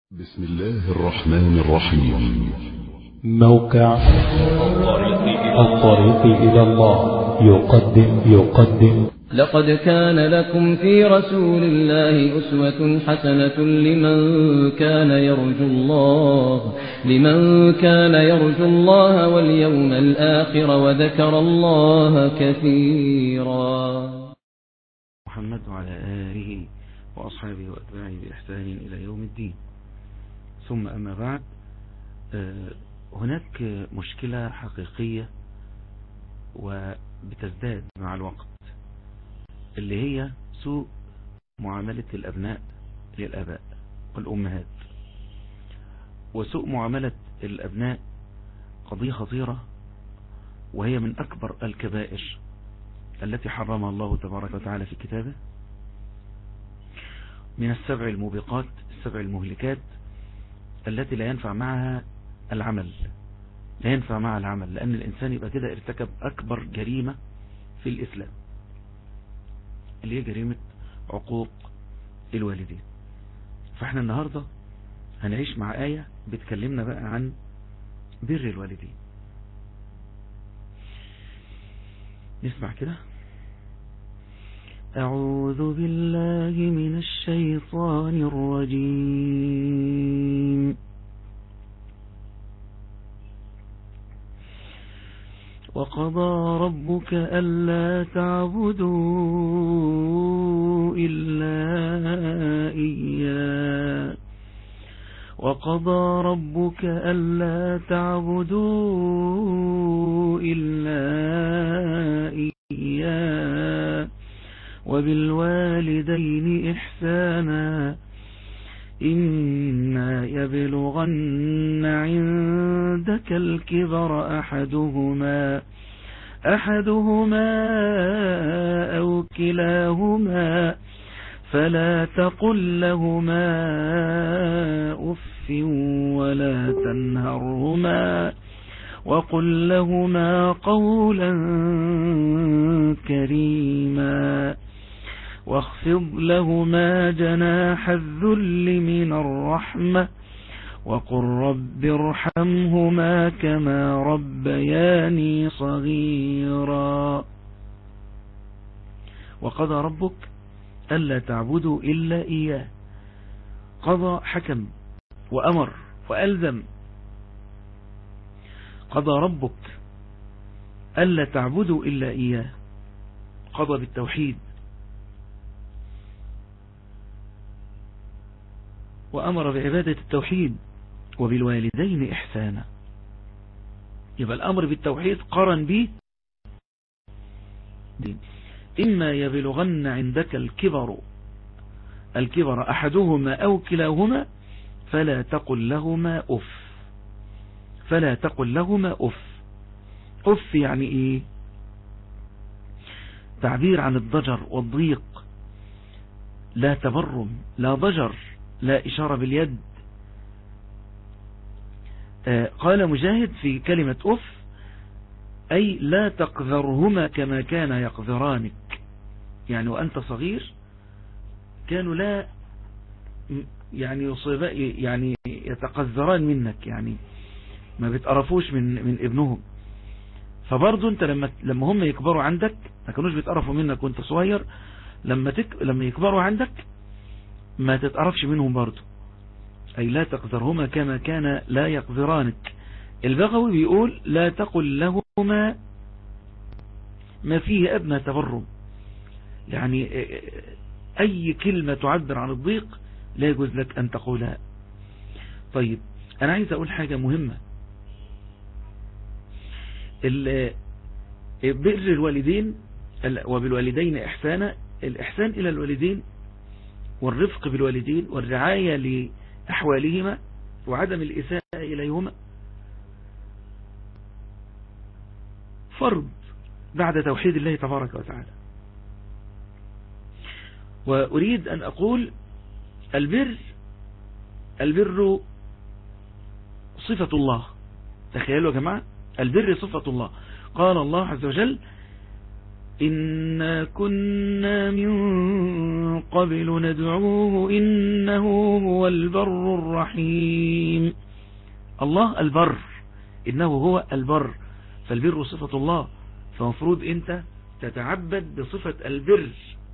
بسم الله الرحمن الرحيم. موقع الطريق إلى الله يقدم لقد كان لكم في رسول الله أسوة حسنة لمن كان يرجو الله واليوم الآخر وذكر الله كثيرا. محمد وعلى آله وأصحابه وأتباعه بإحسان إلى يوم الدين. ثم أما بعد، هناك مشكلة حقيقية وبتزداد مع الوقت، اللي هي سوء معاملة الأبناء للآباء والأمهات. وسوء معاملة الأبناء قضية خطيرة، وهي من أكبر الكبائر التي حرمها الله تبارك وتعالى في كتابه، من السبع الموبقات، السبع المهلكات التي لا ينفع معها العمل، لأن الإنسان يبقى كده ارتكب أكبر جريمة في الإسلام، اللي هي جريمة عقوق الوالدين. فاحنا النهاردة هنعيش مع آية بتكلمنا بقى عن بر الوالدين. نسمع كده. أعوذ بالله من الشيطان الرجيم. وقضى ربك ألا تعبدوا إلا إياه وبالوالدين إحسانا إما يبلغن عندك الكبر أحدهما أو كلاهما فلا تقل لهما أف ولا تنهرهما وقل لهما قولا كريما واخفض لهما جناح الذل من الرحمة وقل رب ارحمهما كما ربياني صغيرا. وقضى ربك ألا تعبدوا إلا إياه. قضى، حكم وأمر وألزم. قضى ربك ألا تعبدوا إلا إياه، قضى بالتوحيد، وأمر بعبادة التوحيد. وبالوالدين إحسانا، يبقى الأمر بالتوحيد قرن به إما يبلغن عندك الكبر أحدهما أو كلاهما فلا تقل لهما أف. أف يعني إيه؟ تعبير عن الضجر والضيق، لا تبرم، لا ضجر، لا إشارة باليد. قال مجاهد في كلمة أف أي لا تقذرهما كما كان يقذرانك، يعني وأنت صغير كانوا لا يعني يتقذران منك، يعني ما بتقرفوش من ابنهم. فبرضو انت لما هم يكبروا عندك ما كانوش بيتقرفوا منك وانت صغير، لما يكبروا عندك ما تتقرفش منهم برضو، أي لا تقذرهما كما كان لا يقذرانك. البغوي بيقول لا تقل لهما ما فيه أدنى تبرم، يعني أي كلمة تعبر عن الضيق لا يجوز لك أن تقولها. طيب أنا عايز أقول حاجة مهمة. بر الوالدين وبالوالدين إحسانا، الإحسان إلى الوالدين والرفق بالوالدين والرعاية لأحوالهما وعدم الإساءة إليهما فرض بعد توحيد الله تبارك وتعالى. وأريد أن أقول البر صفة الله. تخيلوا يا جماعة، البر صفة الله. قال الله عز وجل إنا كنا من قبل ندعوه إنه هو البر الرحيم. الله البر، إنه هو البر، فالبر صفة الله، فمفروض أنت تتعبد بصفة البر،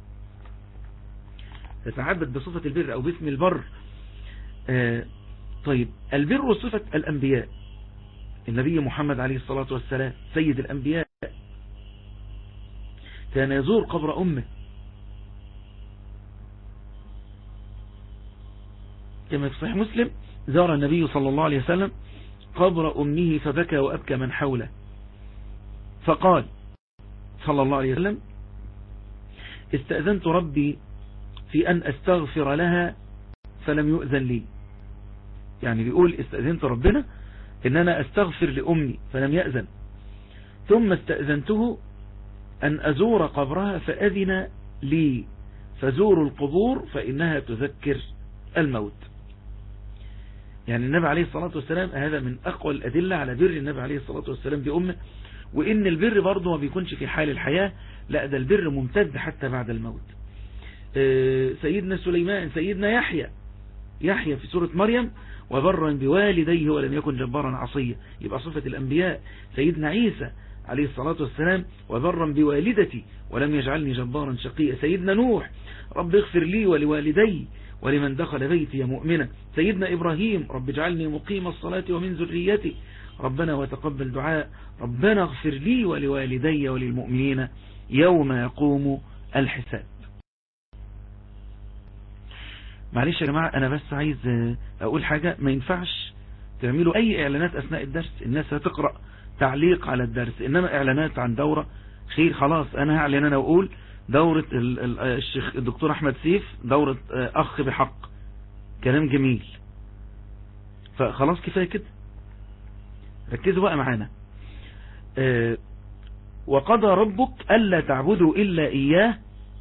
تتعبد بصفة البر أو باسم البر. طيب البر صفة الأنبياء، النبي محمد عليه الصلاة والسلام سيد الأنبياء كان يزور قبر أمه كما في صحيح مسلم، زار النبي صلى الله عليه وسلم قبر أمه فبكى وأبكى من حوله، فقال صلى الله عليه وسلم: استأذنت ربي في أن أستغفر لها فلم يؤذن لي. يعني بيقول استأذنت ربنا إن أنا أستغفر لأمي فلم يأذن، ثم استأذنته أن أزور قبرها فأذن لي، فزوروا القبور فإنها تذكر الموت. يعني النبي عليه الصلاة والسلام هذا من أقوى الأدلة على بر النبي عليه الصلاة والسلام بأمه، وإن البر برضه ما بيكونش في حال الحياة، لا ده البر ممتد حتى بعد الموت. سيدنا سليمان، سيدنا يحيى في سورة مريم: وبرا بوالديه ولم يكن جبارا عصيا، يبقى صفة الأنبياء. سيدنا عيسى عليه الصلاة والسلام: وبرا بوالدتي ولم يجعلني جبارا شقيا. سيدنا نوح: رب اغفر لي ولوالدي ولمن دخل بيتي مؤمنا. سيدنا إبراهيم: رب اجعلني مقيم الصلاة ومن ذريتي ربنا وتقبل دعاء. ربنا اغفر لي ولوالدي وللمؤمنين يوم يقوم الحساب. معلش يا جماعة، أنا بس عايز أقول حاجة، ما ينفعش تعملوا أي إعلانات أثناء الدرس، الناس هتقرأ تعليق على الدرس، إنما إعلانات عن دورة خير خلاص. أنا هعلن، أنا أقول دورة الشيخ الدكتور أحمد سيف، دورة أخ بحق، كلام جميل، فخلاص كفاية كده، ركزوا بقى معانا. وقضى ربك ألا تعبدوا إلا إياه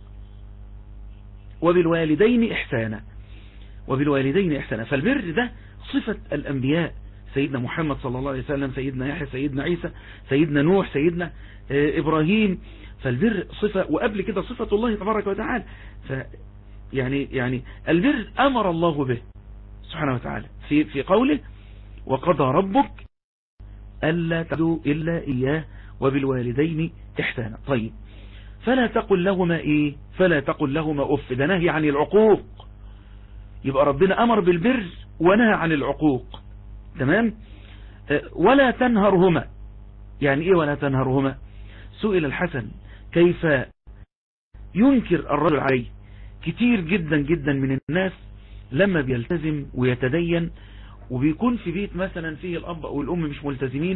وبالوالدين إحسانا، وبالوالدين إحسانا. فالبر ده صفة الأنبياء، سيدنا محمد صلى الله عليه وسلم، سيدنا يحيى، سيدنا عيسى، سيدنا نوح، سيدنا إبراهيم. فالبر صفة، وقبل كده صفة الله تبارك وتعالى. يعني البر أمر الله به سبحانه وتعالى في قوله: وقضى ربك ألا تعبدوا إلا إياه وبالوالدين إحسانا. طيب، فلا تقل لهما إيه؟ فلا تقل لهما أف، ده نهي عن العقوق، يبقى ربنا أمر بالبر ونهى عن العقوق، تمام؟ ولا تنهرهما، يعني إيه ولا تنهرهما؟ سئل الحسن كيف ينكر الرجل عليه. كتير جدا جدا من الناس لما بيلتزم ويتدين وبيكون في بيت مثلا فيه الأب أو الأم مش ملتزمين،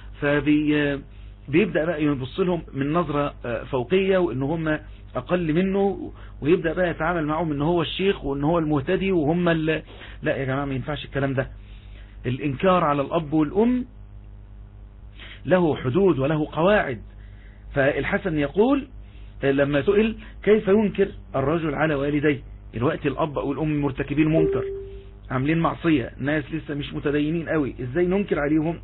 فبيبدأ بقى يبص لهم من نظرة فوقية وإن هم أقل منه، ويبدأ بقى يتعامل معهم إن هو الشيخ وإن هو المهتدي وهم لا يا جماعة، ما ينفعش الكلام ده. الإنكار على الأب والأم له حدود وله قواعد. فالحسن يقول لما سئل كيف ينكر الرجل على والديه، الوقت الأب أو الأم مرتكبين منكر، عاملين معصية، ناس لسه مش متدينين قوي، ازاي ننكر عليهم؟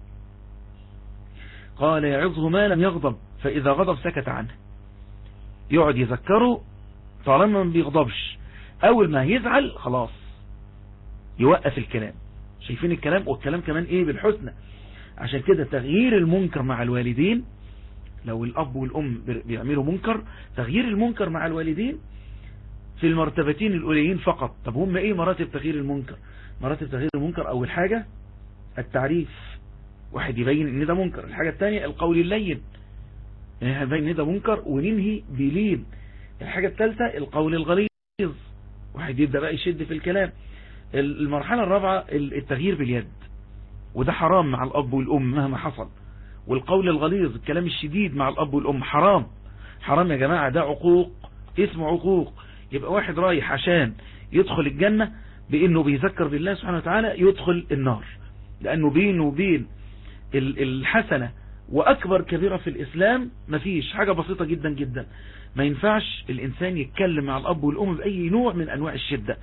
قال: يعظه ما لم يغضب، فإذا غضب سكت عنه. يقعد يذكره طالما ما بيغضبش، أول ما يزعل خلاص يوقف الكلام. شايفين الكلام؟ والكلام كمان ايه؟ بالحسنى. عشان كده تغيير المنكر مع الوالدين، لو الأب والأم بيعملوا منكر، تغيير المنكر مع الوالدين في المرتبتين الأوليين فقط. طب هم ايه مراتب تغيير المنكر؟ مراتب تغيير المنكر: أول حاجة التعريف، واحد يبين ان ده منكر. الحاجة الثانية القول اللين، يعني هنبين ان ده منكر وننهي بلين. الحاجة الثالثة القول الغليظ، واحد يبدأ بقى يشد في الكلام. المرحلة الرابعة التغيير باليد، وده حرام مع الأب والأم مهما حصل. والقول الغليظ، الكلام الشديد مع الأب والأم، حرام حرام يا جماعة، ده عقوق، اسمه عقوق. يبقى واحد رايح عشان يدخل الجنة بأنه بيذكر بالله سبحانه وتعالى يدخل النار، لأنه بينه وبين الحسنة وأكبر كبيرة في الإسلام مفيش، حاجة بسيطة جدا جدا. ما ينفعش الإنسان يتكلم مع الأب والأم بأي نوع من أنواع الشدة.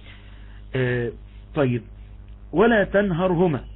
طيب، ولا تنهرهما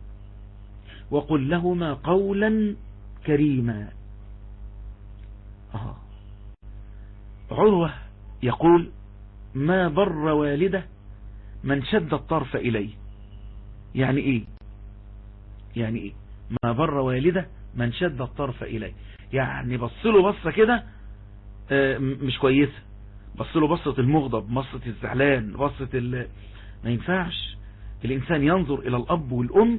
وقل لهما قولا كريما. عروة يقول ما بر والده من شد الطرف إليه. يعني إيه؟ يعني إيه ما بر والده من شد الطرف إليه؟ يعني بصله بصة كده مش كويسة، بصله بصة المغضب، بصة الزعلان، بصة ما ينفعش. الإنسان ينظر إلى الأب والأم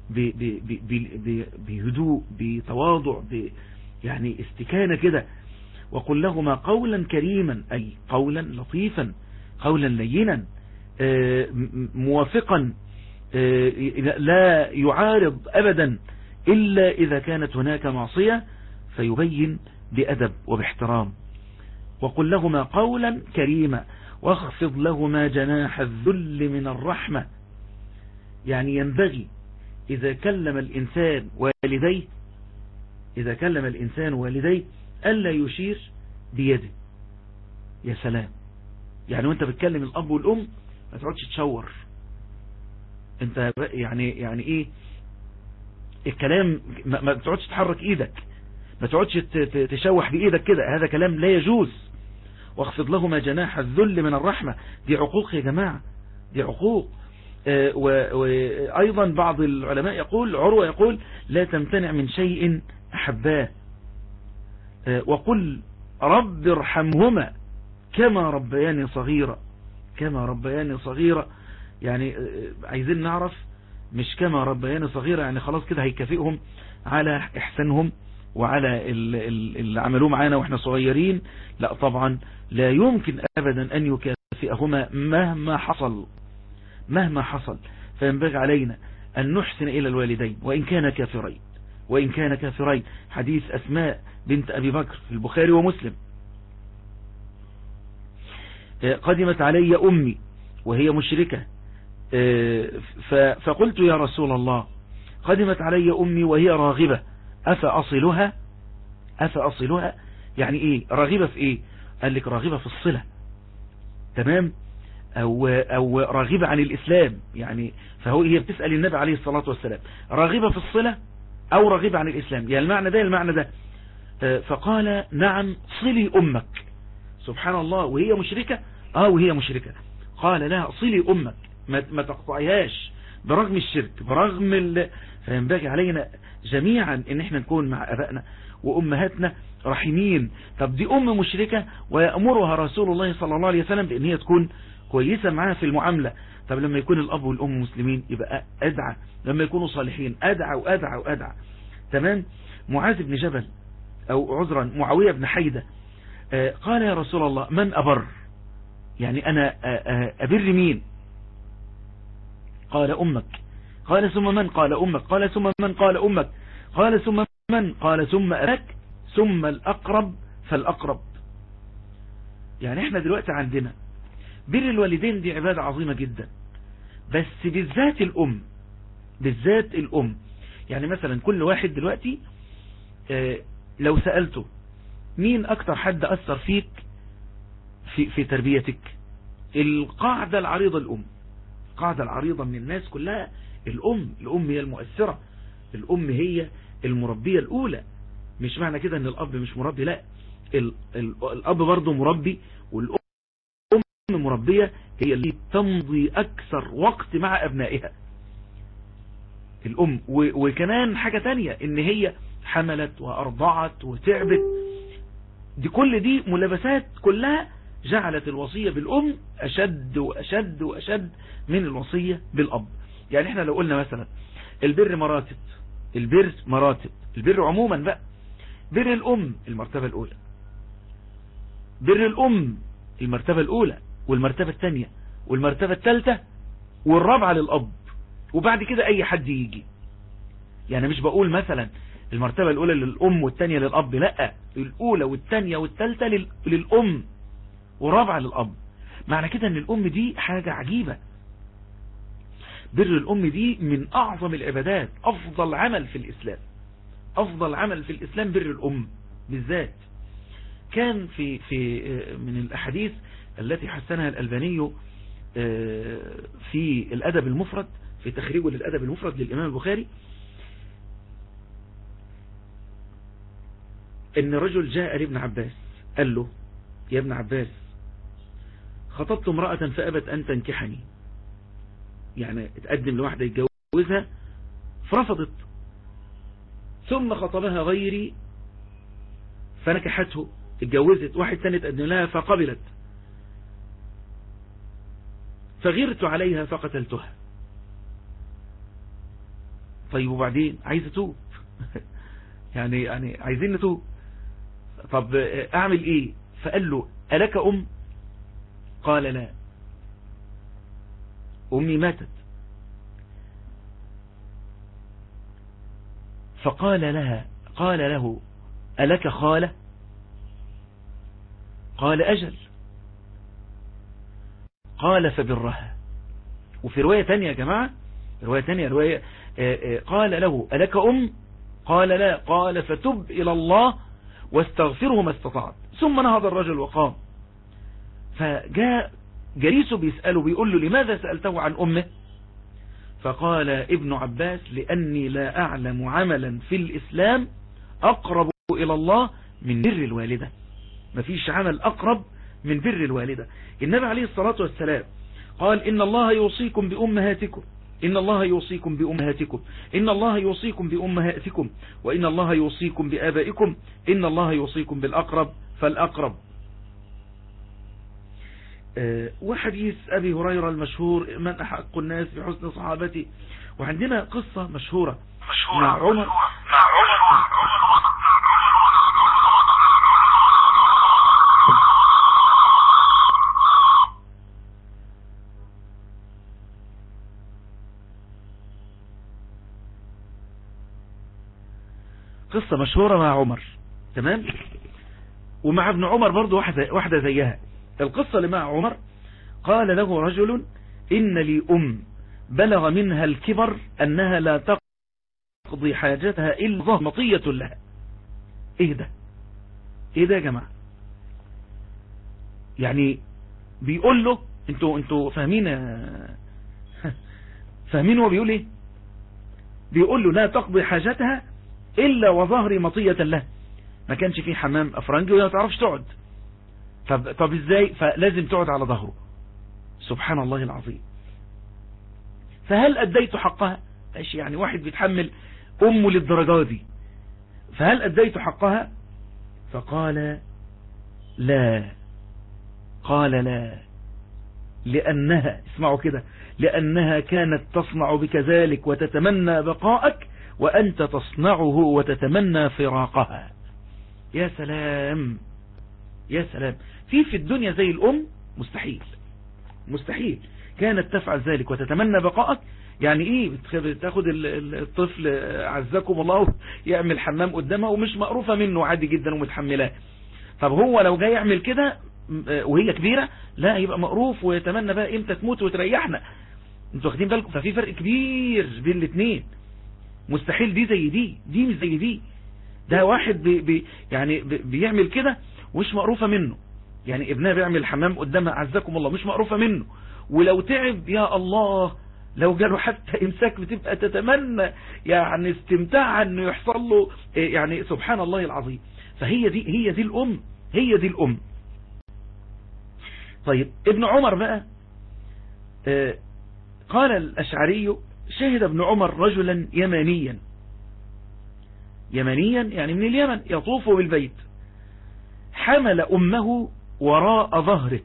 بهدوء، بتواضع، يعني استكانة كده. وقل لهما قولا كريما، أي قولا لطيفا، قولا لينا موافقا، لا يعارض أبدا إلا إذا كانت هناك معصية، فيبين بأدب وباحترام. وقل لهما قولا كريما واخفض لهما جناح الذل من الرحمة. يعني ينبغي إذا كلم الإنسان والديه ألا يشير بيده. يا سلام، يعني وانت بتكلم الأب والأم ما تقعدش تشور. انت يعني ايه الكلام، ما تقعدش تحرك ايدك، ما تقعدش تشوح بإيدك كده، هذا كلام لا يجوز. واخفض لهما جناح الذل من الرحمة. دي عقوق يا جماعة، دي عقوق. وأيضا بعض العلماء يقول، عروة يقول لا تمتنع من شيء أحباه. وقل رب ارحمهما كما ربياني صغيرة. كما ربياني صغيرة يعني عايزين نعرف، مش كما ربياني صغيرة يعني خلاص كده هيكافئهم على إحسانهم وعلى اللي عملوه معانا وإحنا صغيرين. لا طبعا، لا يمكن أبدا أن يكافئهما مهما حصل. فينبغي علينا أن نحسن إلى الوالدين وإن كان كافرين. حديث أسماء بنت أبي بكر في البخاري ومسلم. قدمت علي أمي وهي مشركة، فقلت يا رسول الله قدمت علي أمي وهي راغبة أفأصلها؟ يعني إيه راغبة في إيه؟ قال لك راغبة في الصلة، تمام، أو راغبة عن الإسلام. يعني هي بتسأل النبي عليه الصلاة والسلام راغبة في الصلة أو راغبة عن الإسلام، يعني المعنى ده المعنى ده. فقال نعم صلي أمك. سبحان الله، وهي مشركة. وهي مشركة. قال لها صلي أمك، ما تقطعيهاش برغم الشرك، برغم فينبغي علينا جميعا ان احنا نكون مع ابائنا وامهاتنا رحيمين. طب دي ام مشركة ويأمرها رسول الله صلى الله عليه وسلم بان هي تكون كويسة معاها في المعاملة. طب لما يكون الاب والام مسلمين يبقى ادعى، لما يكونوا صالحين ادعى وادعى وادعى. تمام. معاذ بن جبل او عذرا معاوية بن حيدة قال يا رسول الله من أبر؟ يعني أنا أبر مين؟ قال أمك. قال ثم من؟ قال أمك. قال ثم من؟ قال أمك. قال ثم من؟ قال ثم أباك، ثم الأقرب فالأقرب. يعني احنا دلوقتي عندنا بر الوالدين دي عبادة عظيمة جدا، بس بالذات الأم. يعني مثلا كل واحد دلوقتي لو سألته مين أكتر حد أثر فيك في تربيتك، القاعدة العريضة الأم. القاعدة العريضة من الناس كلها الأم هي المؤثرة، الأم هي المربية الأولى. مش معنى كده أن الأب مش مربي، لا، الأب برضه مربي، والأم مربية، هي اللي تمضي أكثر وقت مع أبنائها الأم. وكمان حاجة تانية، إن هي حملت وأرضعت وتعبت. كل دي ملابسات كلها جعلت الوصية بالأم أشد وأشد وأشد من الوصية بالأب. يعني احنا لو قلنا مثلا البر مراتب، البر عموما بقى، بر الأم المرتبة الأولى، بر الأم المرتبة الأولى والمرتبة الثانية والمرتبة الثالثة والرابعة للأب، وبعد كده أي حد يجي. يعني مش بقول مثلا المرتبة الأولى للأم والثانية للأب، لا، الأولى والثانية والثالثة للأم ورابعة للأب. معنى كده ان الأم دي حاجة عجيبة. بر الأم دي من أعظم العبادات، أفضل عمل في الإسلام بر الأم بالذات. كان في من الأحاديث التي حسنها الألباني في الأدب المفرد، في تخريجه للأدب المفرد للإمام البخاري، ان رجل جاء لابن عباس قال له يا ابن عباس خطبت امرأة فأبت أن تنكحني، يعني اتقدم لواحدة يتجوزها فرفضت، ثم خطبها غيري فنكحته، اتجوزت واحد ثاني تقدم لها فقبلت، فغرت عليها فقتلتها. طيب وبعدين عايز اتوب يعني عايزين نتوب، طب اعمل ايه؟ فقال له ألك أم؟ قال لا، أمي ماتت. فقال له ألك خالة؟ قال أجل. قال فبرها. وفي رواية تانية يا جماعة، رواية قال له ألك أم؟ قال لا. قال فتب إلى الله واستغفره ما استطعت. ثم نهض الرجل وقام، فجاء جليسه بيسأله بيقول له لماذا سألته عن أمه؟ فقال ابن عباس لأني لا أعلم عملا في الإسلام أقرب إلى الله من بر الوالدة. مفيش عمل أقرب من بر الوالدة. النبي عليه الصلاة والسلام قال إن الله يوصيكم بأمهاتكم، إن الله يوصيكم بأمهاتكم، إن الله يوصيكم بأمهاتكم، وإن الله يوصيكم بآبائكم، إن الله يوصيكم بالأقرب فالأقرب. وحديث أبي هريرة المشهور من أحق الناس بحسن صحابتي. وعندنا قصة مشهورة مع عمر. قصة مشهورة مع عمر، تمام، ومع ابن عمر برضو واحدة زيها. القصة اللي مع عمر قال له رجل إن لي أم بلغ منها الكبر أنها لا تقضي حاجتها إلا مطية لها. إيه ده يا جماعة؟ يعني بيقول له انتوا فاهمين هو بيقول ايه؟ بيقول له لا تقضي حاجتها إلا وظهري مطية له. ما كانش فيه حمام أفرنجي ولا تعرفش تقعد. طب ازاي؟ فلازم تقعد على ظهره. سبحان الله العظيم. فهل أديت حقها؟ ايش يعني واحد بيتحمل أمه للدرجة دي، فهل أديت حقها؟ فقال لا. قال لا لأنها، اسمعوا كده، لأنها كانت تصنع بك ذلك وتتمنى بقاءك وأنت تصنعه وتتمنى فراقها. يا سلام يا سلام. في الدنيا زي الأم مستحيل كانت تفعل ذلك وتتمنى بقاءك. يعني ايه؟ بتاخد الطفل عزكم الله يعمل حمام قدامها ومش مقروفة منه عادي جدا ومتحملاه. طب هو لو جاي يعمل كده وهي كبيرة لا يبقى مقروف ويتمنى بقى امتى تموت وتريحنا. انتوا واخدين بالكم؟ ففي فرق كبير بين الاثنين. مستحيل دي زي دي مش زي دي. ده واحد يعني بيعمل كده ومش مقروفة منه. يعني ابنها بيعمل حمام قدامها عزكم الله مش مقروفة منه، ولو تعب يا الله لو جاله حتى امساك بتبقى تتمنى يعني استمتاع انه يحصل له يعني سبحان الله العظيم. فهي دي الأم. طيب ابن عمر بقى قال الأشعري شهد ابن عمر رجلا يمانيا يعني من اليمن يطوف بالبيت، حمل أمه وراء ظهره،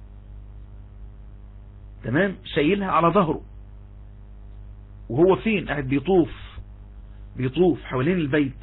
تمام، شايلها على ظهره وهو فين؟ قاعد بيطوف حوالين البيت،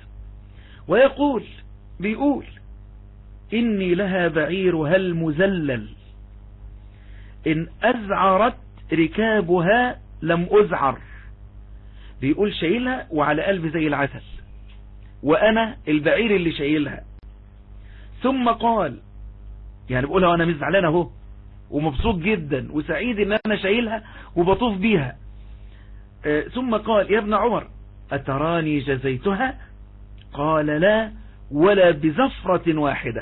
بيقول إني لها بعيرها المزلل إن أزعرت ركابها لم أزعر. بيقول شايلها وعلى قلبي زي العسل وأنا البعير اللي شايلها. ثم قال، يعني بقولها وأنا مش زعلان اهو ومبسوط جدا وسعيد إن أنا شايلها وبطوف بيها. ثم قال يا ابن عمر أتراني جزيتها؟ قال لا ولا بزفرة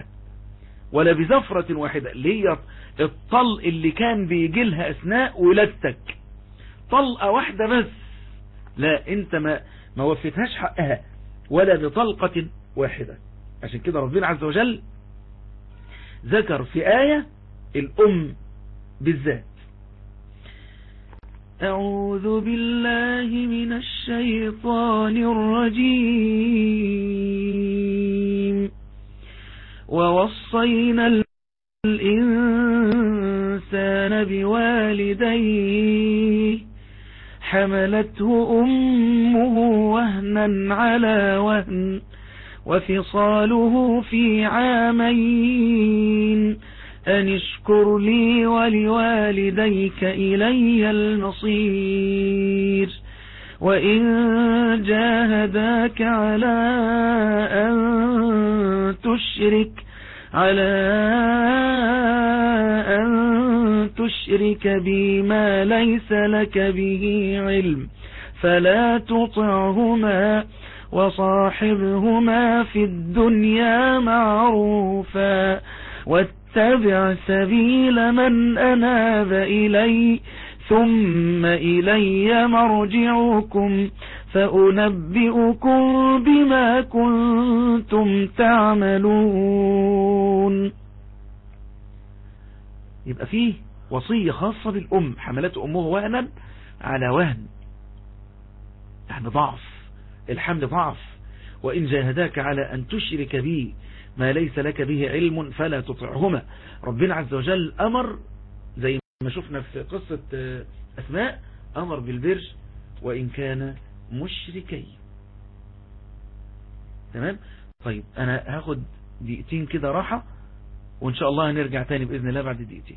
واحدة. ليه الطلق اللي كان بيجي لها أثناء ولادتك طلقة واحدة بس، لا انت ما وفيتهاش حقها ولا بطلقة واحدة. عشان كده ربنا عز وجل ذكر في آية الأم بالذات. أعوذ بالله من الشيطان الرجيم. ووصينا الإنسان بوالديه حملته أمه وهنا على وهن وفصاله في عامين أن اشكر لي ولوالديك إلي المصير وإن جاهداك على أن تشرك بي ما ليس لك به علم فلا تطعهما وصاحبهما في الدنيا معروفا واتبع سبيل من أناب إلي ثم إلي مرجعكم فأنبئكم بما كنتم تعملون. يبقى فيه وصية خاصة بالأم، حملته أمه وهنا على وهن، يعني ضعف، الحمل ضعف. وإن جاهداك على أن تشرك بي ما ليس لك به علم فلا تطعهما. ربنا عز وجل أمر زي ما شفنا في قصة أسماء، أمر بالبر وإن كان مشركي. تمام. طيب أنا هاخد دقيقتين كده راحة وإن شاء الله هنرجع تاني بإذن الله بعد دقيقتين.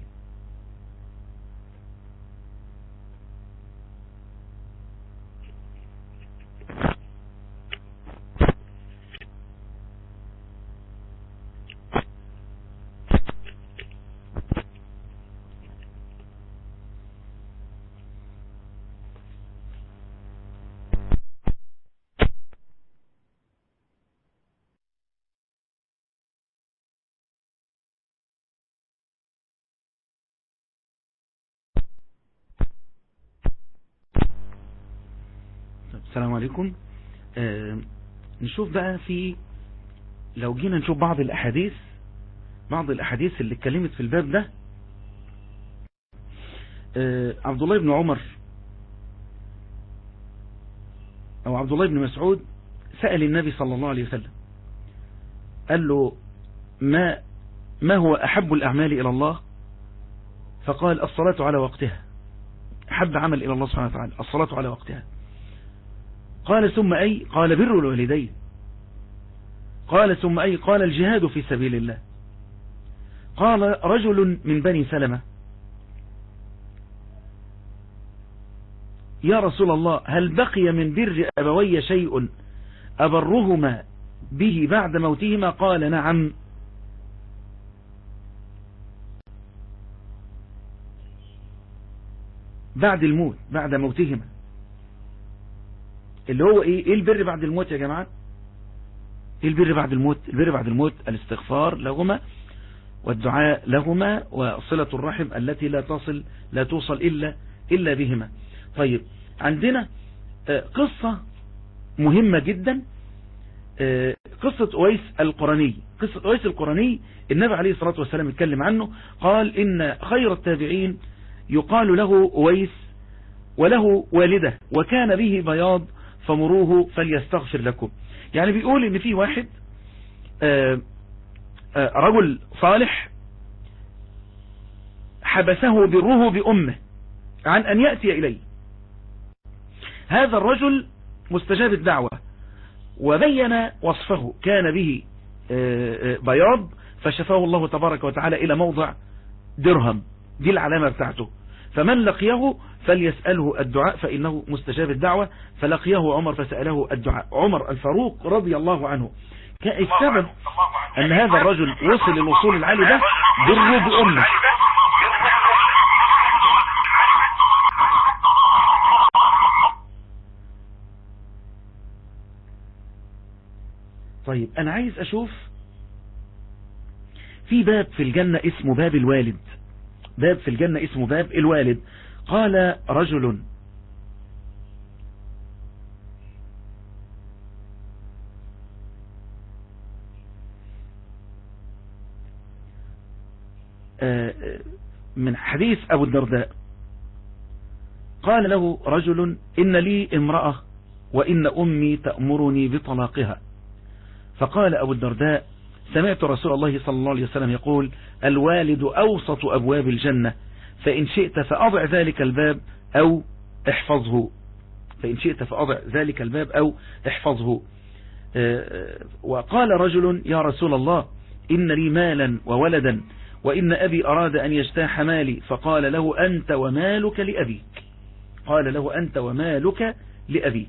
السلام عليكم. نشوف بقى لو جينا نشوف بعض الأحاديث اللي اتكلمت في الباب ده. عبد الله بن عمر أو عبد الله بن مسعود سأل النبي صلى الله عليه وسلم، قال له ما هو أحب الأعمال إلى الله؟ فقال الصلاة على وقتها. أحب عمل إلى الله سبحانه وتعالى الصلاة على وقتها. قال ثم أي؟ قال بر الوالدين. قال ثم أي؟ قال الجهاد في سبيل الله. قال رجل من بني سلمة يا رسول الله هل بقي من بر أبوي شيء أبرهما به بعد موتهما؟ قال نعم. بعد الموت، بعد موتهما، اللي هو ايه البر بعد الموت يا جماعة؟ ايه البر بعد الموت؟ البر بعد الموت الاستغفار لهما والدعاء لهما وصلة الرحم التي لا توصل إلا بهما. طيب عندنا قصة مهمة جدا، قصة أويس القرني. قصة أويس القرني النبي عليه الصلاة والسلام اتكلم عنه، قال إن خير التابعين يقال له أويس وله والدة وكان به بياض فمروه فليستغفر لكم. يعني بيقول ان في واحد رجل صالح حبسه بره بأمه عن أن يأتي إليه. هذا الرجل مستجاب الدعوة وبين وصفه، كان به بياض فشفاه الله تبارك وتعالى إلى موضع درهم، دي العلامة بتاعته. فمن لقيه فليسأله الدعاء فإنه مستجاب الدعوة. فلقيه عمر فسأله الدعاء. عمر الفاروق رضي الله عنه السبب أن هذا الرجل وصل للوصول العالي ده بره بأمه. طيب أنا عايز أشوف في باب في الجنة اسمه باب الوالد، باب في الجنة اسمه باب الوالد. قال رجل من حديث أبو الدرداء قال له رجل إن لي امرأة وإن أمي تأمرني بطلاقها. فقال أبو الدرداء سمعت رسول الله صلى الله عليه وسلم يقول الوالد أوسط أبواب الجنة فإن شئت فأضع ذلك الباب أو احفظه. فإن شئت فأضع ذلك الباب أو احفظه. وقال رجل يا رسول الله إن لي مالا وولدا وإن أبي أراد أن يجتاح مالي. فقال له أنت ومالك لأبيك. قال له أنت ومالك لأبيك.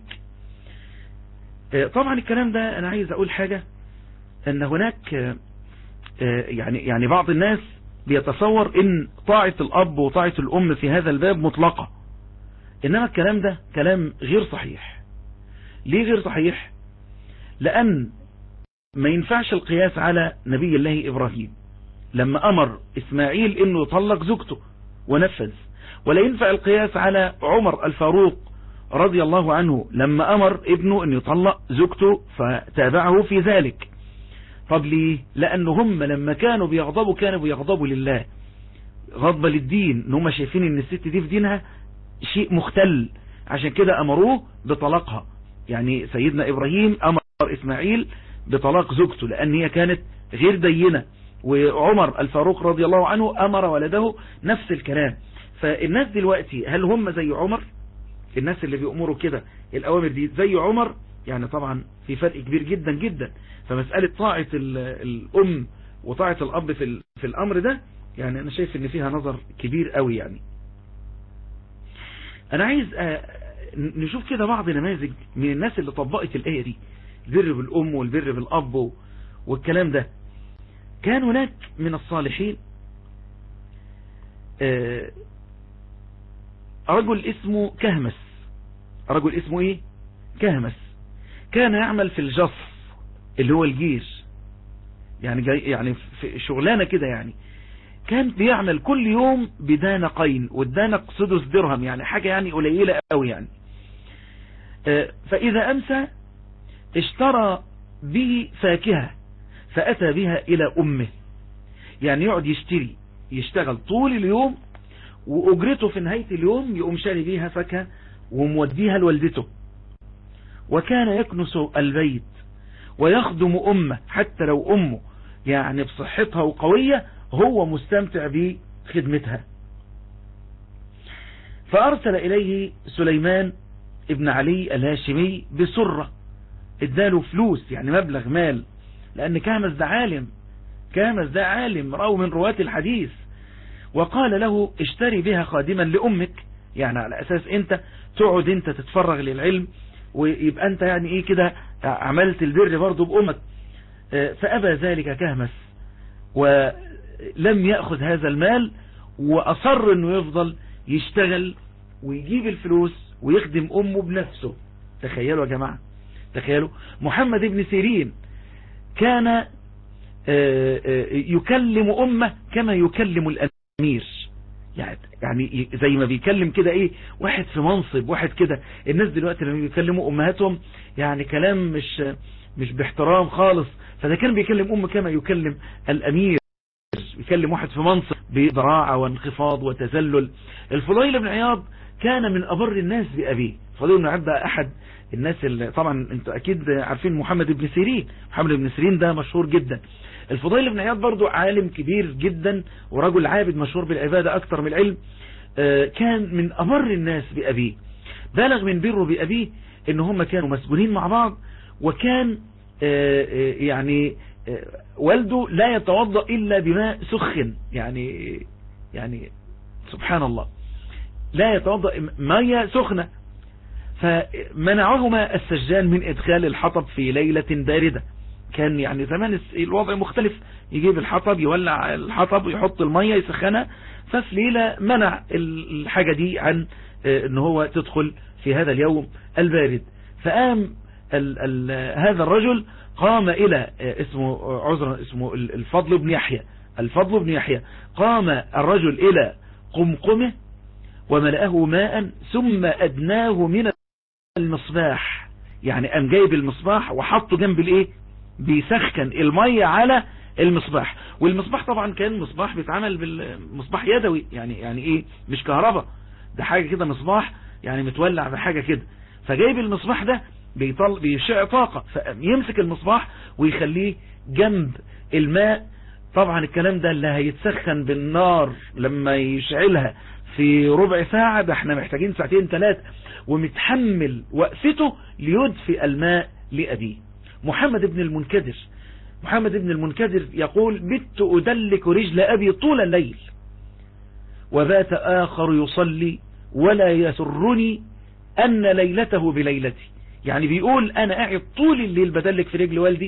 طبعا الكلام ده أنا عايز أقول حاجة أن هناك يعني بعض الناس بيتصور إن طاعة الأب وطاعة الأم في هذا الباب مطلقة، إنما الكلام ده كلام غير صحيح. ليه غير صحيح؟ لأن ما ينفعش القياس على نبي الله إبراهيم لما أمر إسماعيل إنه يطلق زوجته ونفذ، ولا ينفع القياس على عمر الفاروق رضي الله عنه لما أمر ابنه أن يطلق زوجته فتابعه في ذلك. طب ليه؟ لأن هم لما كانوا بيغضبوا لله، غضب للدين، ان هم شايفين ان الست دي في دينها شيء مختل، عشان كده أمروه بطلاقها. يعني سيدنا إبراهيم أمر إسماعيل بطلاق زوجته لأن هي كانت غير دينة، وعمر الفاروق رضي الله عنه أمر ولده نفس الكلام. فالناس دلوقتي هل هم زي عمر؟ الناس اللي بيأمروا كده الأوامر دي زي عمر؟ يعني طبعا في فرق كبير جدا جدا. فمسألة طاعة الأم وطاعة الأب في الأمر ده، يعني أنا شايف ان فيها نظر كبير قوي. يعني أنا عايز نشوف كده بعض نماذج من الناس اللي طبقت الآية دي، البر بالأم والبر بالأب والكلام ده. كان هناك من الصالحين رجل اسمه كهمس. رجل اسمه ايه؟ كهمس. كان يعمل في الجص اللي هو الجيش، يعني في شغلانة كده. يعني كان بيعمل كل يوم بدانقين، والدانق سدس درهم، يعني حاجة يعني قليلة قوي يعني. فإذا أمسى اشترى به فاكهة فأتى بها إلى أمه. يعني يقعد يشتغل طول اليوم، وأجرته في نهاية اليوم يقوم شاري بيها فاكهة وموديها لوالدته. وكان يكنس البيت ويخدم أمه، حتى لو أمه يعني بصحتها وقوية هو مستمتع بخدمتها. فأرسل إليه سليمان ابن علي الهاشمي بسرة، اداله فلوس يعني مبلغ مال، لأن كهمس ده عالم رأوا من رواة الحديث. وقال له اشتري بها خادما لأمك، يعني على أساس انت تقعد انت تتفرغ للعلم، ويبقى انت يعني ايه كده عملت البر برضو بأمك. فأبى ذلك كهمس ولم يأخذ هذا المال، وأصر انه يفضل يشتغل ويجيب الفلوس ويخدم أمه بنفسه. تخيلوا يا جماعة، تخيلوا. محمد بن سيرين كان يكلم أمه كما يكلم الأمير، يعني زي ما بيكلم كده ايه واحد في منصب، واحد كده. الناس دلوقتي لما بيكلموا أمهاتهم يعني كلام مش باحترام خالص، فده كان بيكلم أمه كما يكلم الأمير، بيكلم واحد في منصب بضراعة وانخفاض وتذلل. الفضيل بن عياض كان من أبر الناس بأبيه. الفضيل بن عياض ده أحد الناس اللي طبعا انتوا أكيد عارفين محمد بن سيرين. محمد بن سيرين ده مشهور جدا. الفضيل بن عياض برضو عالم كبير جدا ورجل عابد مشهور بالعبادة أكثر من العلم. كان من أبر الناس بأبيه، بالغ من بره بأبيه إن هم كانوا مسجونين مع بعض، وكان يعني والده لا يتوضأ إلا بماء سخن، يعني سبحان الله لا يتوضأ مياه سخنة. فمنعهما السجان من إدخال الحطب في ليلة باردة. كان يعني زمان الوضع مختلف، يجيب الحطب يولع الحطب ويحط المية يسخنها. ففي ليلة منع الحاجة دي عن ان هو تدخل في هذا اليوم البارد. فقام هذا الرجل قام إلى اسمه الفضل بن يحيى. قام الرجل إلى قمقمه وملأه ماء ثم أدناه من المصباح. يعني قام جايب المصباح وحطه جنب الايه، بيسخن المية على المصباح. والمصباح طبعا كان مصباح بيتعمل بالمصباح يدوي، يعني ايه، مش كهرباء، ده حاجة كده مصباح يعني متولع بحاجة كده. فجايب المصباح ده بيشع طاقة، فيمسك المصباح ويخليه جنب الماء. طبعا الكلام ده اللي هيتسخن بالنار لما يشعلها في ربع ساعة، ده احنا محتاجين ساعتين 3، ومتحمل وقفته ليدفئ الماء لأبيه. محمد بن المنكدر يقول: بت أدلك رجل أبي طول الليل، وبات آخر يصلي ولا يسرني أن ليلته بليلتي. يعني بيقول أنا قاعد طول الليل بدلك في رجل والدي،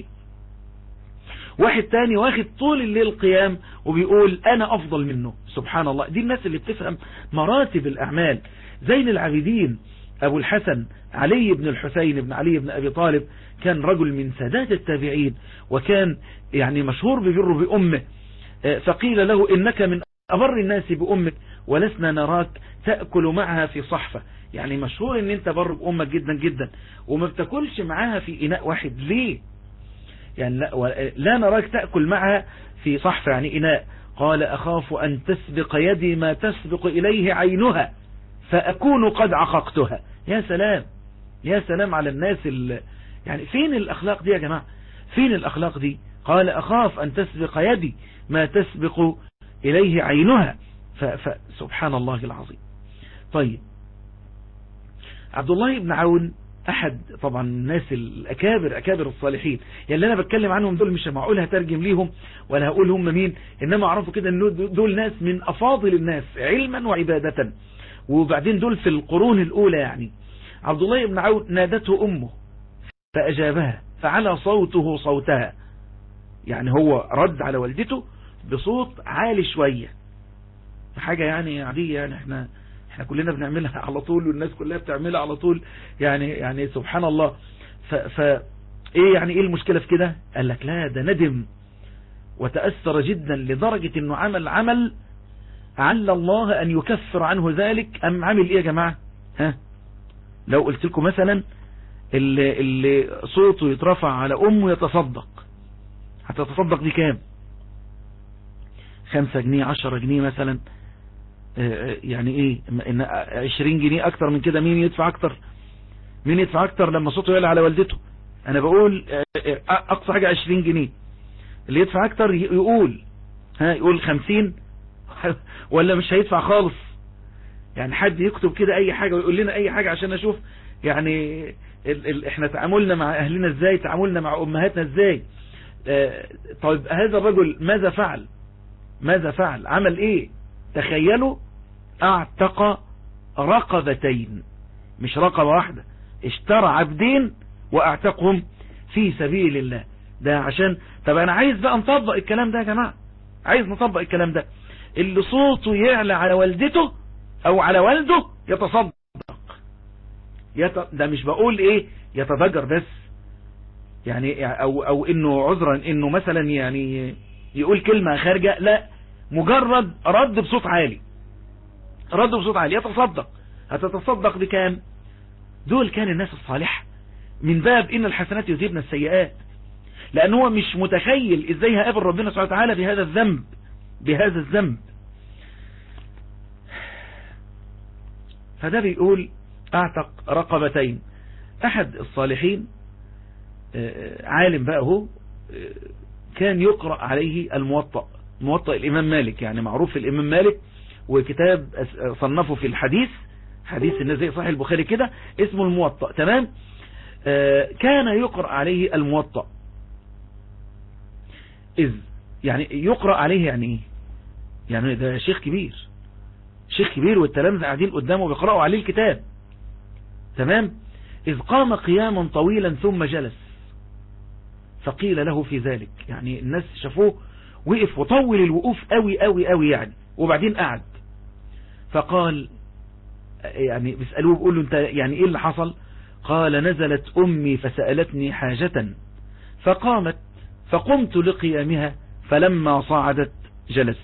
واحد تاني واخد طول الليل قيام وبيقول أنا أفضل منه. سبحان الله، دي الناس اللي بتفهم مراتب الأعمال. زين العابدين أبو الحسن علي بن الحسين بن علي بن أبي طالب كان رجل من سادات التابعين، وكان يعني مشهور ببره بأمه. فقيل له: إنك من أبر الناس بأمك ولسنا نراك تأكل معها في صحفة. يعني مشهور ان انت بر بأمك جدا جدا، وما بتاكلش معاها في إناء واحد. ليه؟ يعني لا نراك تأكل معها في صحفة، يعني إناء. قال: أخاف أن تسبق يدي ما تسبق إليه عينها فأكون قد عققتها. يا سلام، يا سلام على الناس يعني فين الأخلاق دي يا جماعة؟ فين الأخلاق دي؟ قال: أخاف أن تسبق يدي ما تسبق إليه عينها. فسبحان الله العظيم. طيب، عبد الله بن عون أحد طبعا الناس الأكابر، أكابر الصالحين. يعني اللي أنا بتكلم عنهم دول مش معقول هترجم ليهم ولا هقول هم مين، إنما أعرفوا كده أن دول ناس من أفاضل الناس علما وعبادة، وبعدين دول في القرون الأولى. يعني عبد الله بن عون نادته أمه فأجابها فعلى صوته صوتها، يعني هو رد على والدته بصوت عالي شوية، حاجة يعني عادية، يعني احنا كلنا بنعملها على طول، والناس كلها بتعملها على طول، يعني سبحان الله. ايه يعني ايه المشكلة في كده؟ قال لك لا، ده ندم وتأثر جدا لدرجة انه عمل عل الله ان يكفر عنه ذلك. ام عمل ايه يا جماعة؟ لو قلت لكم مثلا اللي صوته يترفع على امه يتصدق، هتتصدق دي كام؟ 5 جنيه 10 جنيه مثلا، يعني ايه 20 جنيه اكتر من كده. مين يدفع اكتر؟ مين يدفع اكتر لما صوته يعلى على والدته؟ انا بقول اقصى حاجة 20 جنيه. اللي يدفع اكتر يقول 50 ولا مش هيدفع خالص؟ يعني حد يكتب كده اي حاجة ويقول لنا اي حاجة عشان اشوف يعني احنا تعاملنا مع اهلنا ازاي، تعاملنا مع امهاتنا ازاي. طيب هذا الرجل ماذا فعل؟ عمل ايه؟ تخيلوا، اعتق رقبتين، مش رقبة واحدة، اشترى عبدين واعتقهم في سبيل الله. ده عشان طب انا عايز بقى نطبق الكلام ده يا جماعة، عايز نطبق الكلام ده. اللي صوته يعلى على والدته او على والده يتصدق. ده مش بقول ايه يتضجر بس، يعني او انه عذرا انه مثلا يعني يقول كلمة خارجة، لا، مجرد رد بصوت عالي، يتصدق. هتتصدق بكام؟ دول كان الناس الصالحة، من باب ان الحسنات يذهبن السيئات، لان هو مش متخيل ازاي هقابل ربنا سبحانه وتعالى بهذا الذنب. فده بيقول اعتق رقبتين. احد الصالحين عالم بقى هو، كان يقرأ عليه موطأ الامام مالك، يعني معروف الامام مالك، وكتاب صنفه في الحديث، حديث الناس زي صحيح البخاري كده، اسمه الموطأ. تمام. كان يقرأ عليه الموطأ. يعني يقرأ عليه يعني ايه؟ يعني ده شيخ كبير والتلامذة قاعدين قدامه بيقرأوا عليه الكتاب. تمام. إذ قام قياما طويلا ثم جلس، فقيل له في ذلك، يعني الناس شافوه وقف وطول الوقوف قوي قوي قوي يعني، وبعدين قعد. فقال، يعني بيسألوه بيقول له انت يعني ايه اللي حصل؟ قال: نزلت امي فسألتني حاجة فقامت فقمت لقيامها فلما صعدت جلست.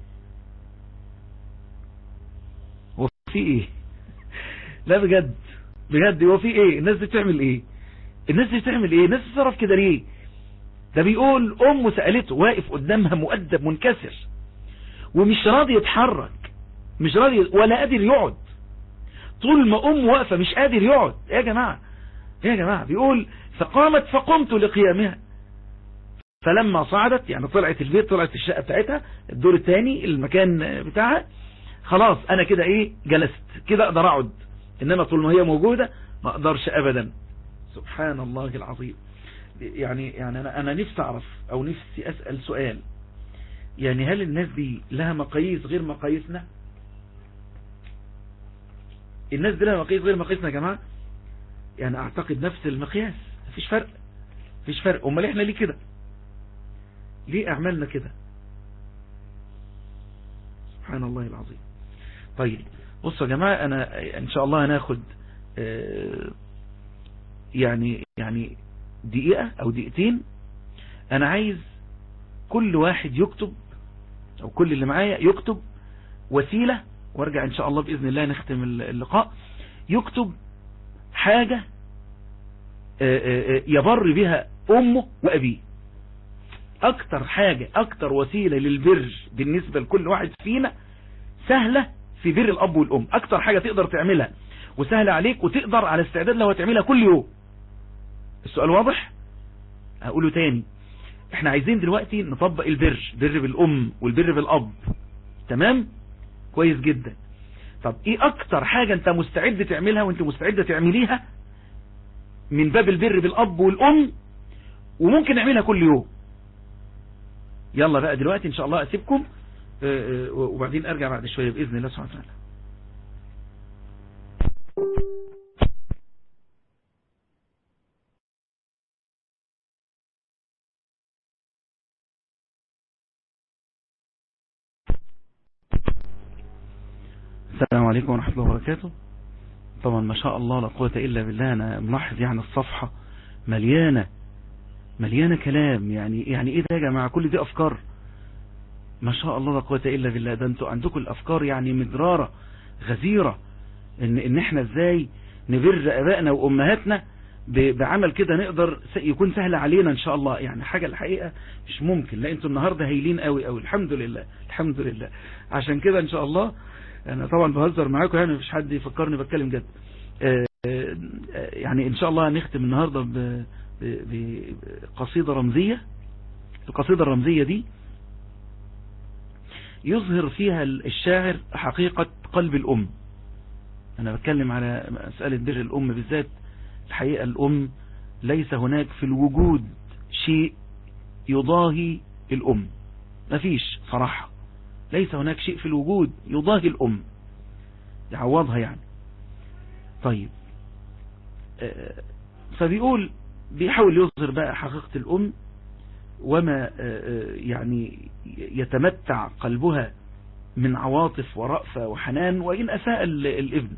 وفي ايه؟ لا بجد هو في ايه؟ الناس دي بتعمل ايه؟ الناس بتصرف كده ليه؟ ده بيقول أمه سألته واقف قدامها مؤدب منكسر ومش راضي يتحرك، مش راضي ولا قادر يقعد، طول ما أمه واقفة مش قادر يقعد. يا جماعة بيقول فقامت فقمت لقيامها، فلما صعدت يعني طلعت البيت، طلعت الشقة بتاعتها الدور الثاني المكان بتاعها، خلاص أنا كده جلست كده أقدر أقعد، إنما طول ما هي موجودة ما أقدرش أبدا. سبحان الله العظيم. يعني أنا نفسي أعرف أو نفسي أسأل سؤال، يعني هل الناس دي لها مقاييس غير مقاييسنا؟ الناس دي لها مقاييس غير مقاييسنا يا جماعة؟ يعني أعتقد نفس المقياس، مفيش فرق. أمال إحنا ليه كده؟ ليه أعمالنا كده؟ سبحان الله العظيم. طيب بصوا يا جماعة، أنا إن شاء الله هناخد يعني دقيقة أو دقيقتين. أنا عايز كل واحد يكتب، أو كل اللي معايا يكتب وسيلة، وارجع إن شاء الله بإذن الله نختم اللقاء، يكتب حاجة يبر بها أمه وأبيه. أكتر حاجة، أكتر وسيلة للبر بالنسبة لكل واحد فينا سهلة في بر الأب والأم، أكتر حاجة تقدر تعملها وسهلة عليك وتقدر على استعداد لو تعملها كل يوم. السؤال واضح؟ هقوله تاني. احنا عايزين دلوقتي نطبق البر بالأم والبر بالأب، تمام؟ كويس جدا. طب ايه اكتر حاجة انت مستعد تعملها وانت مستعدة تعمليها من باب البر بالأب والأم وممكن نعملها كل يوم؟ يلا بقى دلوقتي ان شاء الله اسيبكم وبعدين ارجع بعد شوية بإذن الله سبحانه وتعالى. السلام عليكم ورحمة الله وبركاته. طبعا ما شاء الله لا قوة إلا بالله. أنا ملاحظ يعني الصفحة مليانة كلام. يعني إيه ده يا جماعة؟ كل دي أفكار ما شاء الله لا قوة إلا بالله. ده أنتوا عندكم الأفكار يعني مدرارة غزيرة، إن إحنا إزاي نبر أبائنا وأمهاتنا بعمل كده نقدر يكون سهل علينا إن شاء الله. يعني حاجة الحقيقة مش ممكن. لا أنتوا النهاردة هايلين قوي قوي، الحمد لله. عشان كده إن شاء الله أنا طبعا بهزر معاكم، يعني مفيش حد يفكرني بتكلم جد. يعني إن شاء الله هنختم النهاردة بقصيدة رمزية. القصيدة الرمزية دي يظهر فيها الشاعر حقيقة قلب الأم. أنا بتكلم على مسألة بر الأم بالذات. الحقيقة الأم ليس هناك في الوجود شيء يضاهي الأم، مفيش صراحة. ليس هناك شيء في الوجود يضاهي الأم يعوضها يعني. طيب بيحاول يظهر بقى حقيقة الأم وما يعني يتمتع قلبها من عواطف ورأفة وحنان وإن أساء الابن.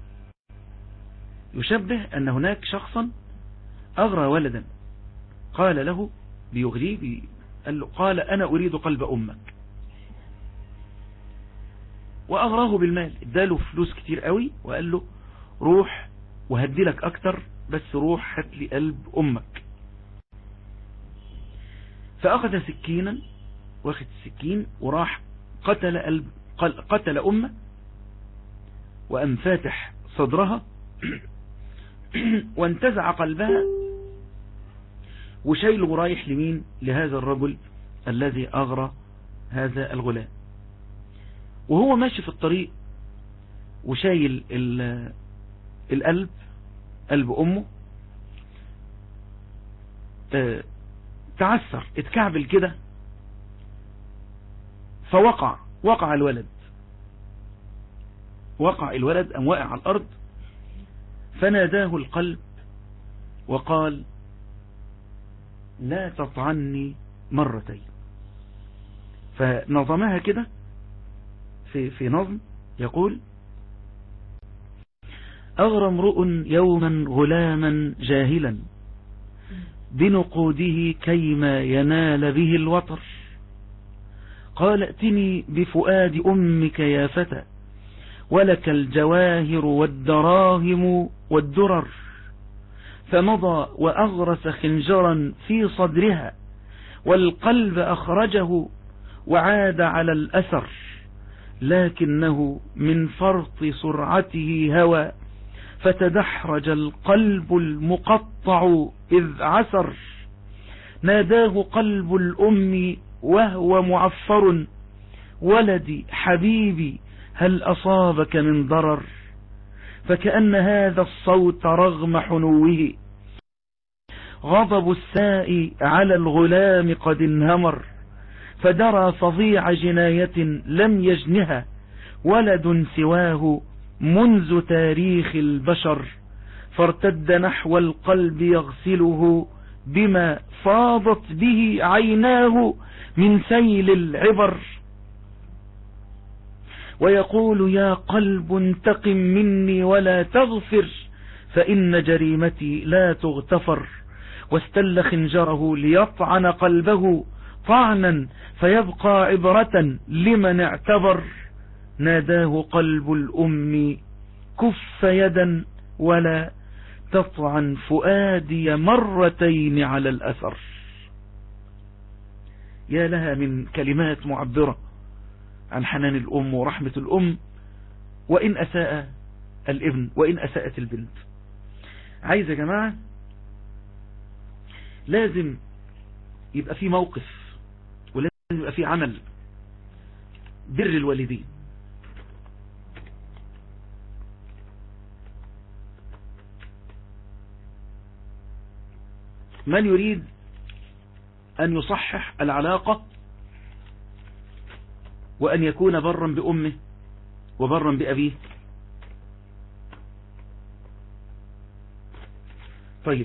يشبه أن هناك شخصا أغرى ولدا، قال له بيغريه، قال أنا أريد قلب أمك، وأغراه بالمال، اداله فلوس كتير قوي وقال له روح وهدي لك أكتر، بس روح هات لي قلب أمك. فأخذ سكينا، واخد السكين وراح قتل أمه، وأم فاتح صدرها وانتزع قلبها وشيله رايح لمين؟ لهذا الرجل الذي أغرى هذا الغلام. وهو ماشي في الطريق وشايل القلب، قلب أمه، تعثر، اتكعبل كده، فوقع الولد، أم وقع على الأرض، فناداه القلب وقال لا تطعني مرتين. فنظمها كده في نظم يقول: أغرى امرؤ يوما غلاما جاهلا بنقوده كيما ينال به الوطر، قال ائتني بفؤاد أمك يا فتى ولك الجواهر والدراهم والدرر، فمضى وأغرس خنجرا في صدرها والقلب أخرجه وعاد على الأثر، لكنه من فرط سرعته هوى، فتدحرج القلب المقطع إذ عسر. ناداه قلب الأم وهو معفر، ولدي حبيبي هل أصابك من ضرر؟ فكأن هذا الصوت رغم حنوه غضب الساء على الغلام قد انهمر، فدرى فظيع جناية لم يجنها ولد سواه منذ تاريخ البشر، فارتد نحو القلب يغسله بما فاضت به عيناه من سيل العبر، ويقول يا قلب انتقم مني ولا تغفر، فإن جريمتي لا تغتفر. واستل خنجره ليطعن قلبه طعنا فيبقى عبرة لمن اعتبر. ناداه قلب الأم كف يدا ولا تطعن فؤادي مرتين على الأثر. يا لها من كلمات معبرة عن حنان الأم ورحمة الأم، وإن أساء الابن وإن أساءت البنت. عايز يا جماعة لازم يبقى في موقف، ولازم يبقى في عمل بر الوالدين. من يريد أن يصحح العلاقة وأن يكون برا بأمه وبرا بأبيه؟ طيب،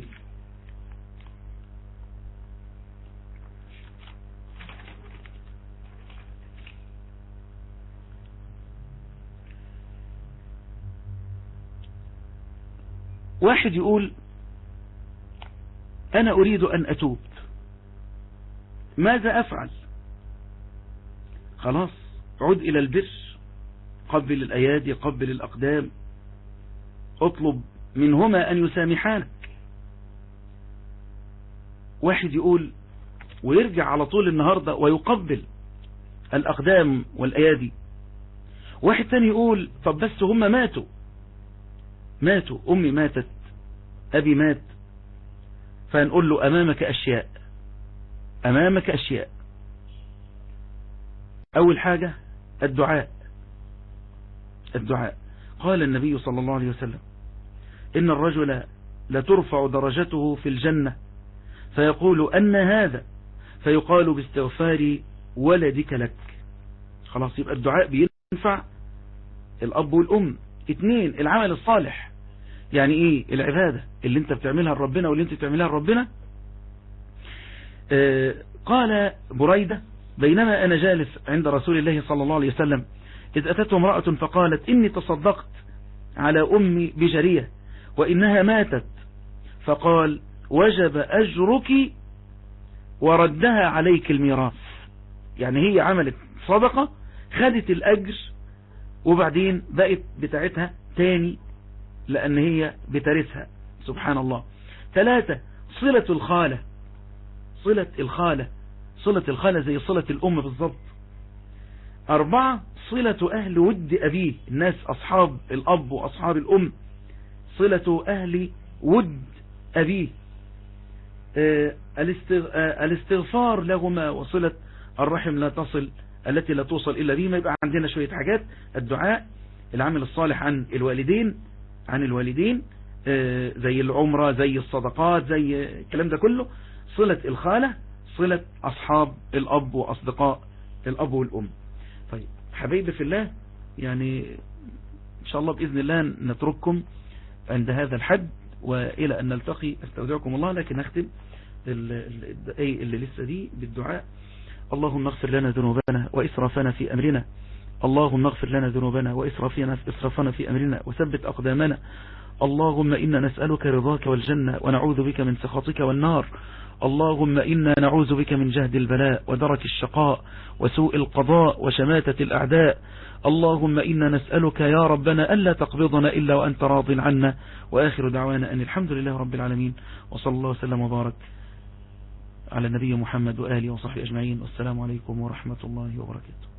واحد يقول أنا أريد أن أتوب، ماذا أفعل؟ خلاص، عد إلى البر، قبل الأيادي، قبل الأقدام، اطلب منهما أن يسامحانك. واحد يقول ويرجع على طول النهاردة ويقبل الأقدام والأيادي. واحد تاني يقول طب بس هم ماتوا، أمي ماتت، أبي مات، فنقول له أمامك أشياء. أول حاجة الدعاء. قال النبي صلى الله عليه وسلم إن الرجل لترفع درجته في الجنة فيقول أن هذا، فيقال باستغفار ولدك لك. خلاص، يبقى الدعاء بينفع الأب والأم. 2 العمل الصالح. يعني إيه؟ العبادة اللي انت بتعملها لربنا واللي انت بتعملها لربنا. قال بريدة بينما أنا جالس عند رسول الله صلى الله عليه وسلم إذ أتته امرأة فقالت إني تصدقت على أمي بجرية وإنها ماتت، فقال وجب أجرك وردها عليك الميراث. يعني هي عملت صدقة، خدت الأجر، وبعدين بقت بتاعتها تاني لأن هي بترثها. سبحان الله. 3 صلة الخالة. صلة الخالة زي صلة الأم بالضبط. 4 صلة أهل ود أبيه، الناس أصحاب الأب وأصحاب الأم، صلة أهل ود أبيه. الاستغفار لهما، وصلة الرحم لا تصل التي لا توصل إلا بهما. يبقى عندنا شوية حاجات: الدعاء، العمل الصالح عن الوالدين زي العمرة، زي الصدقات، زي الكلام ده كله، صلة الخالة، صلة أصحاب الأب وأصدقاء الأب والأم. طيب حبيبي في الله، يعني إن شاء الله بإذن الله نترككم عند هذا الحد، وإلى أن نلتقي استودعكم الله. لكن أختم الدقائق اللي لسه دي بالدعاء. اللهم اغفر لنا ذنوبنا وإسرافنا في أمرنا، اللهم اغفر لنا ذنوبنا وإسرافنا في أمرنا، وثبت أقدامنا. اللهم إنا نسألك رضاك والجنة، ونعوذ بك من سخطك والنار. اللهم إنا نعوذ بك من جهد البلاء ودرك الشقاء وسوء القضاء وشماتة الأعداء. اللهم إنا نسألك يا ربنا ألا تقبضنا إلا وأنت راض عنا. وآخر دعوانا أن الحمد لله رب العالمين، وصلى الله وسلم وبارك على النبي محمد وآله وصحبه أجمعين، والسلام عليكم ورحمة الله وبركاته.